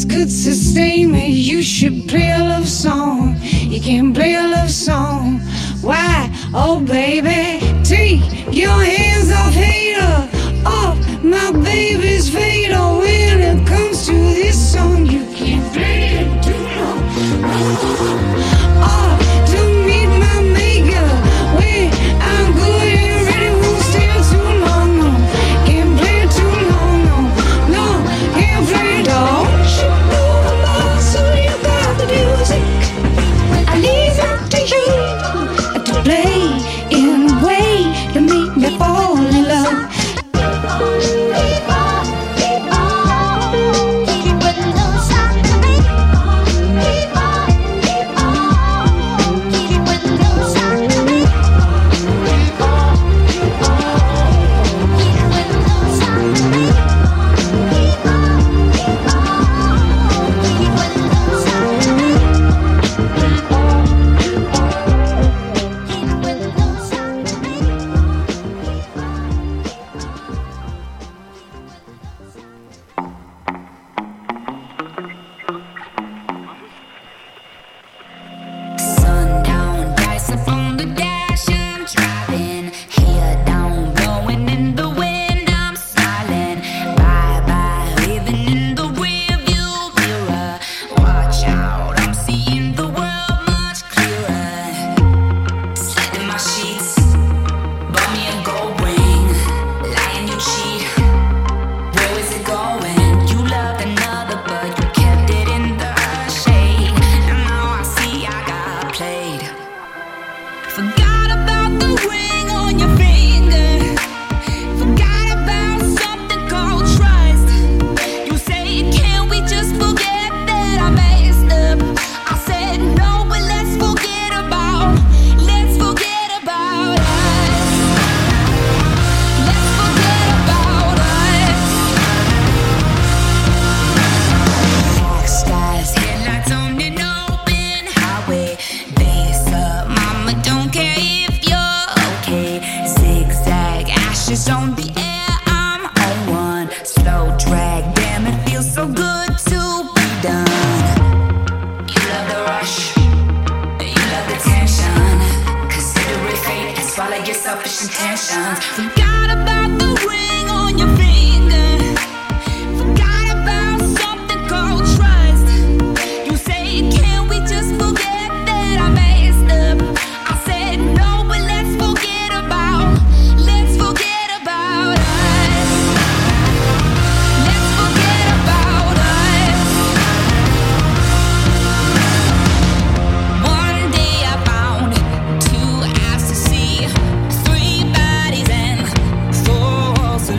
this could sustain me. You should play a love song. You can't play a love song. Why? Oh baby, take your hands off hater, off my baby's fader. When it comes to this song, you can't play it too long. Off to meet my maker. When I'm good and ready, won't stay too long. No, can't play it too long. No, no, can't play it all. You know the law, so you got the music. I leave it to you to play in a way to make me fall in love. Two eyes to see, three bodies and four walls to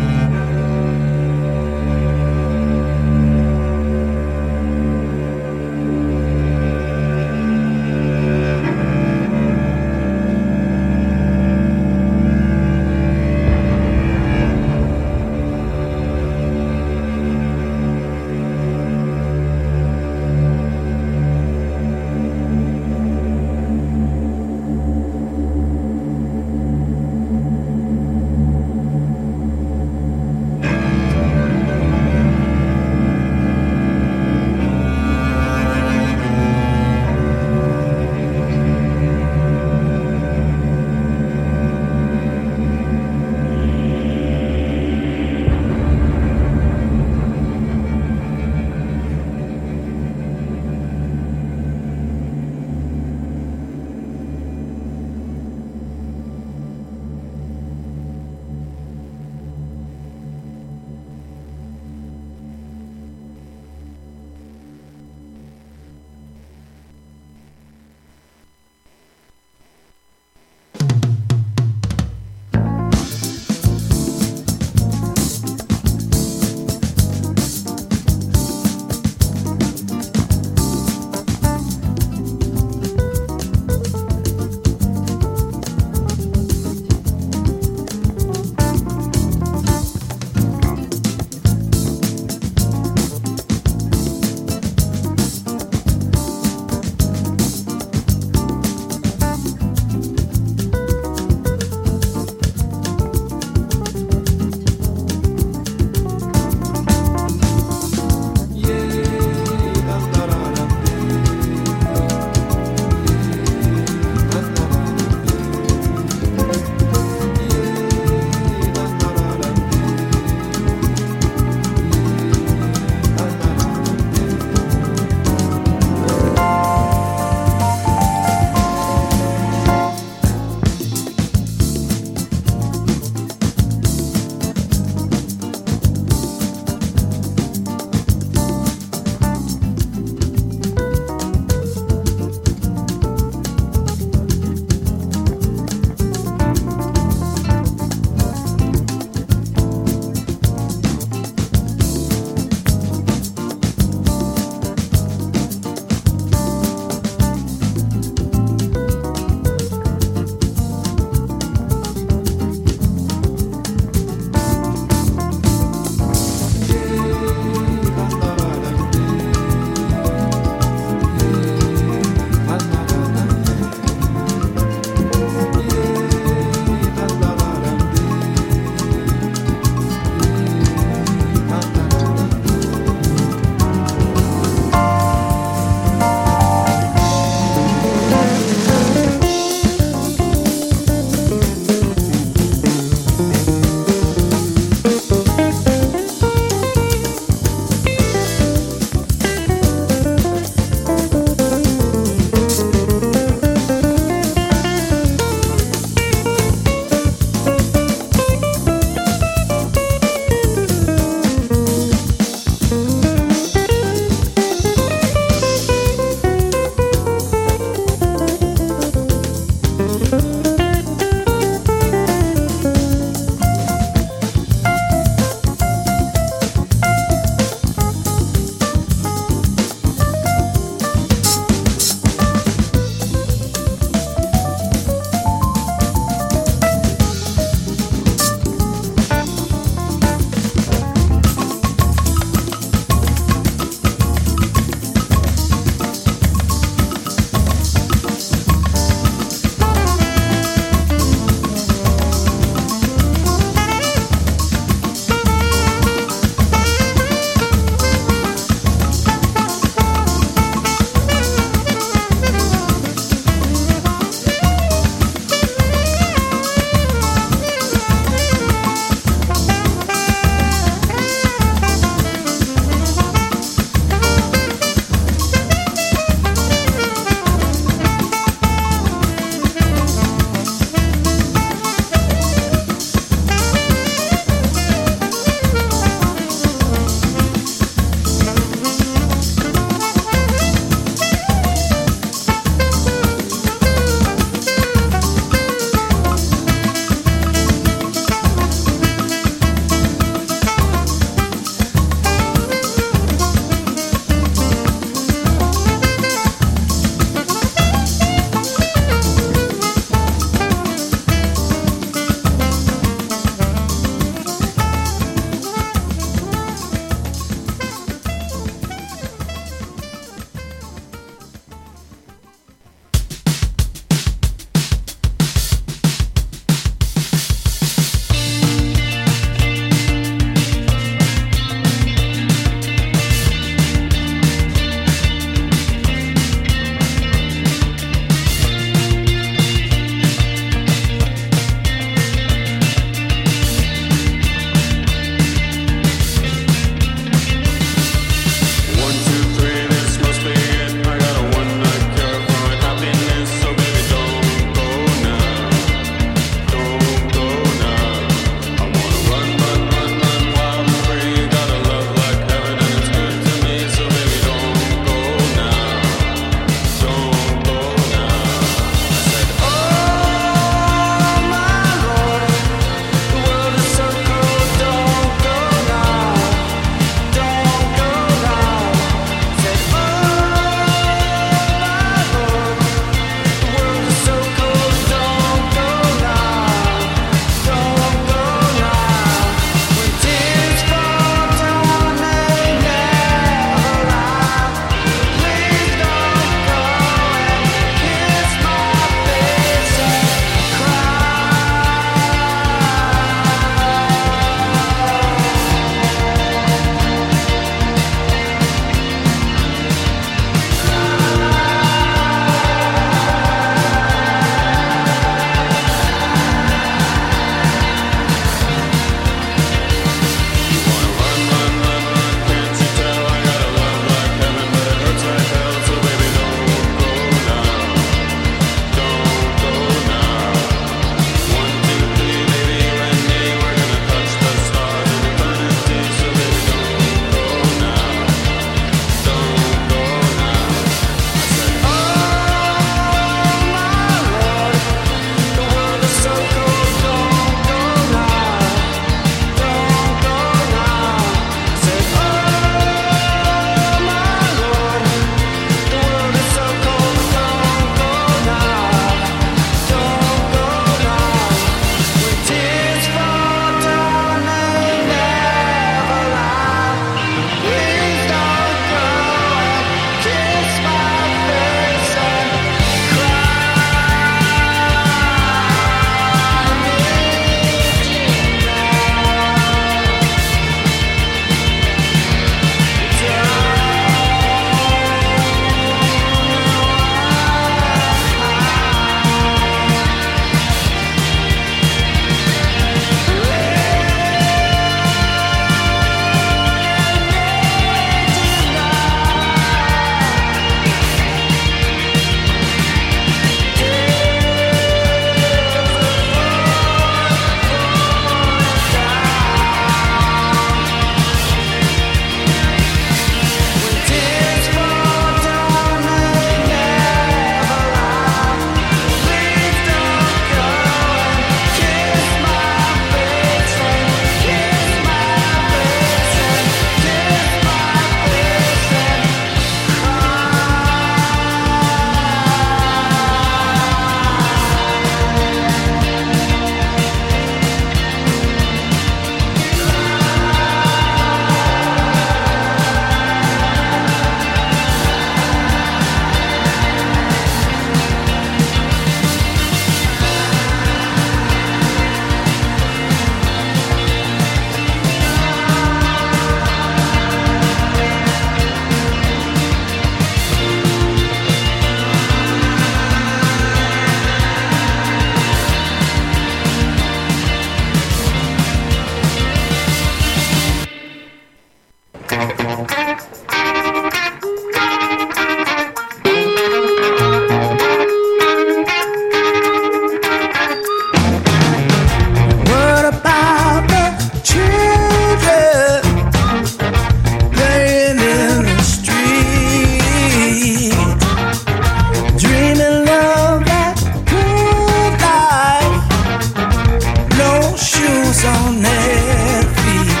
shoes on their feet.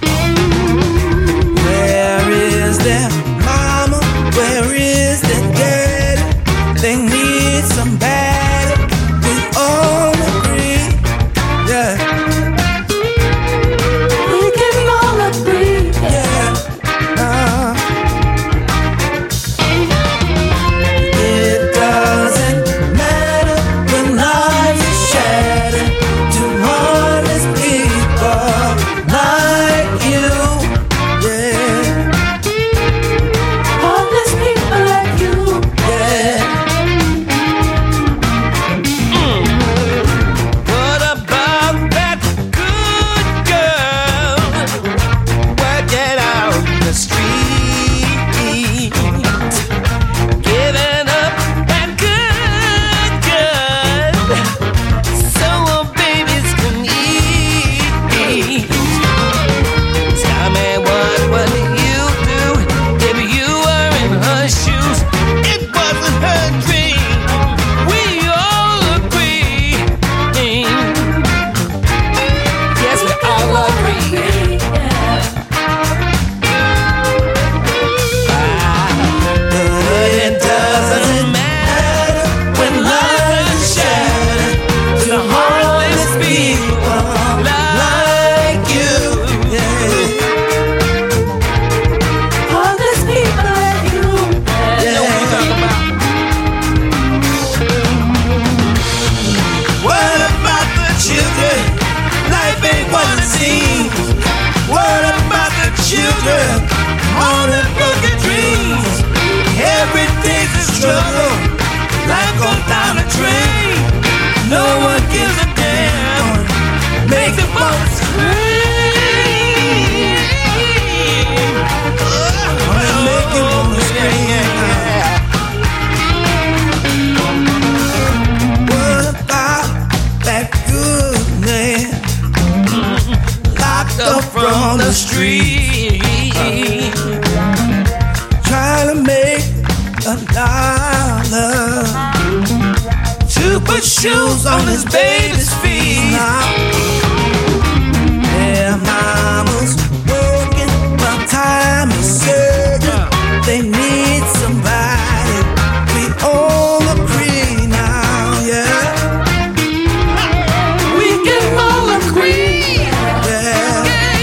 Where is their mama? Where is their daddy? They need somebody. We all agree, yeah. We can all agree, yeah. It doesn't matter when lives are shattered to heartless people like you, yeah. heartless people like you. Yeah. What about that good girl working out the street, giving up that good so our babies can eat? Tell me what would you do if you were in her shoes? It wasn't her dream. We all agree. Yes, we all agree. But it doesn't matter when lives are shattered to heartless people like you, yeah. Heartless people like you. What about the children? Life ain't what it seems. What about the children? All the broken dreams. Everything's a struggle. Life goes down a drain. No one gives a damn. Make the bones scream. Make the bones scream. What about that good man locked up from the street, trying to make $1 to put shoes on his baby's feet? Their mama's working while time is certain. They need somebody. We all agree now, yeah. We can all agree. Yeah.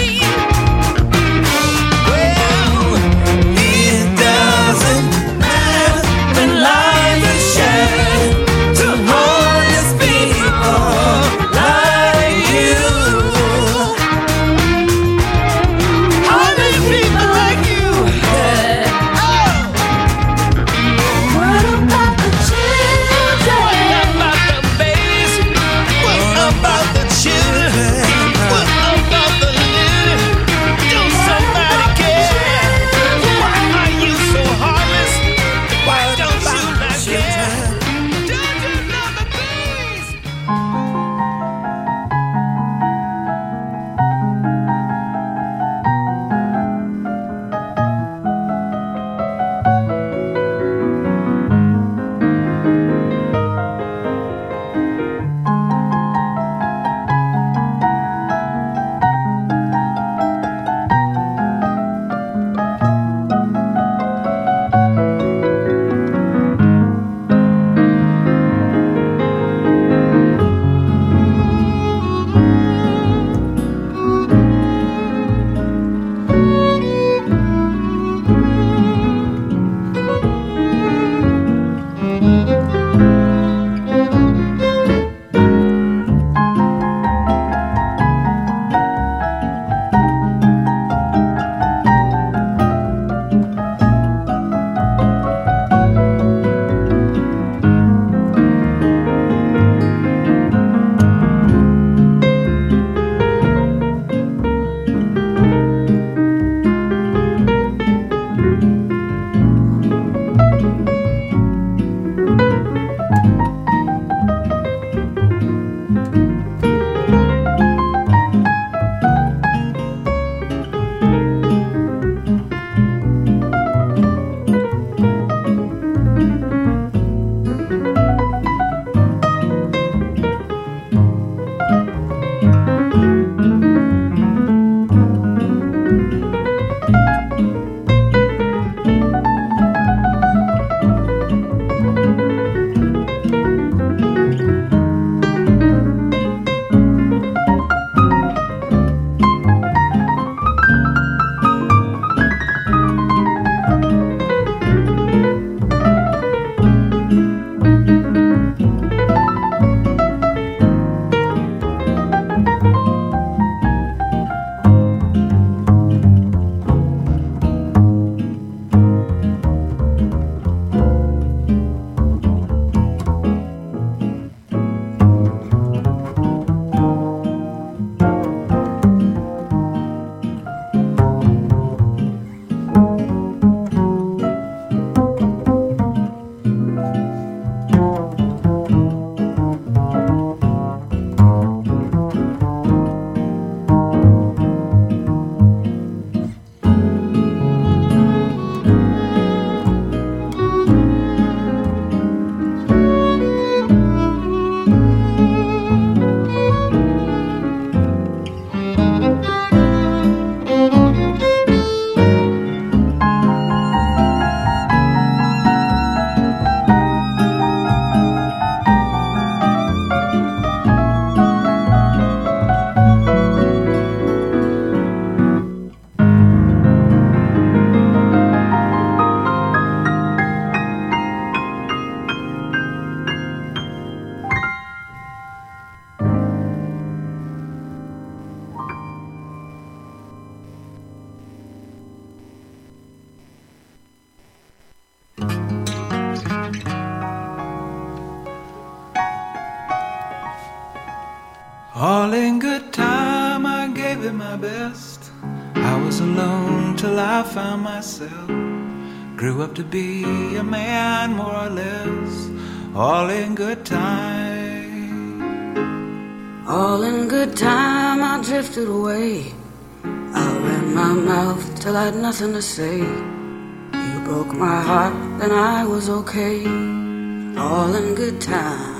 Well, it doesn't matter when lives are shattered to heartless people like good time, I gave it my best. I was alone till I found myself. Grew up to be a man, more or less. All in good time. All in good time, I drifted away. I ran my mouth till I had nothing to say. You broke my heart, then I was okay. All in good time.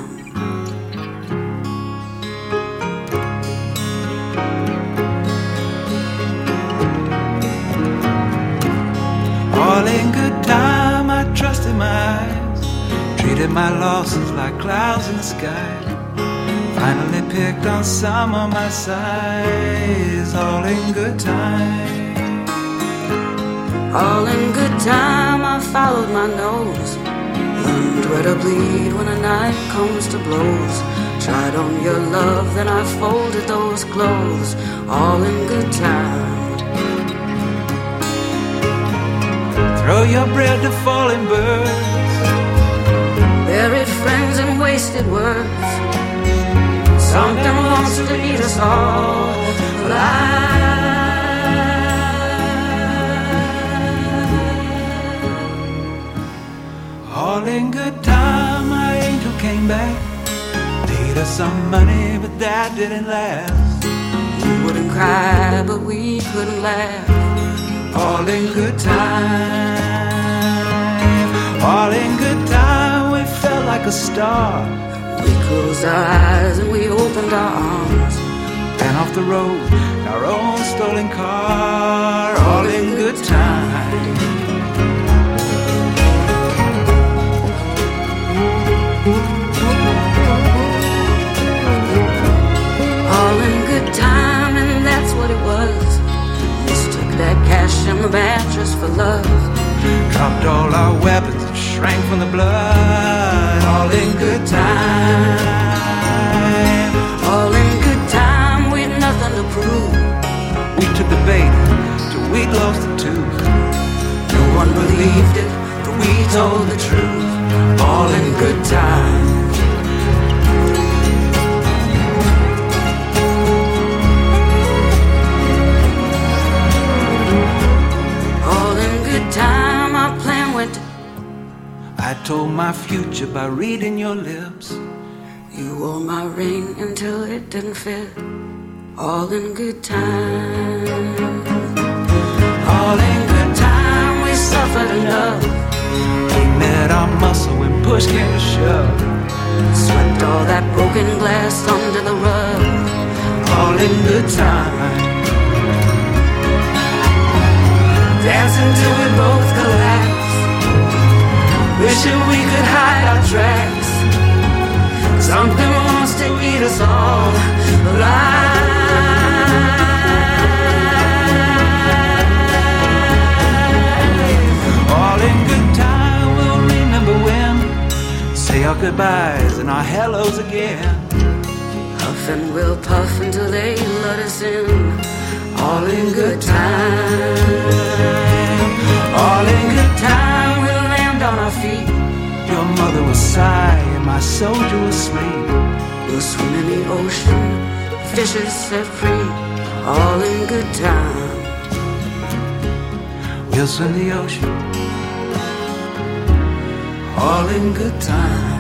All in good time, I trusted my eyes. Treated my losses like clouds in the sky. Finally picked on some of my sighs. All in good time. All in good time, I followed my nose. Learned where to bleed when a knife comes to blows. Tried on your love, then I folded those clothes. All in good time. Throw your bread to falling birds. Buried friends and wasted words. Something wants to eat us all alive. All in good time, my angel came back. Paid us some money, but that didn't last. We wouldn't cry, but we couldn't laugh. All in good time. All in good time, we felt like a star. We closed our eyes and we opened our arms. Ran off the road, our own stolen car. All in good time. All in good time, and that's what it was. Mistook that cash in the mattress for love. Dropped all our weapons and shrank from the blood. All in good time. All in good time, we'd nothing to prove. We took the bait till we lost the tooth. No one believed it, but we told the truth. All in good time. All in good time, our plan went. I told my future by reading your lips. You wore my ring until it didn't fit. All in good time. All in good time, we suffered enough. We met our muscle when push came to shove. Swept all that broken glass under the rug. All in good time. Dancing till we both collapse. Wishing we could hide our tracks. Something wants to eat us all alive. All in good time, we'll remember when. Say our goodbyes and our hellos again. Huff and we'll puff until they let us in. All in good time. All in good time, we'll land on our feet. Your mother will sigh and my soldier will sleep. We'll swim in the ocean, fishes set free. All in good time. We'll swim the ocean. All in good time.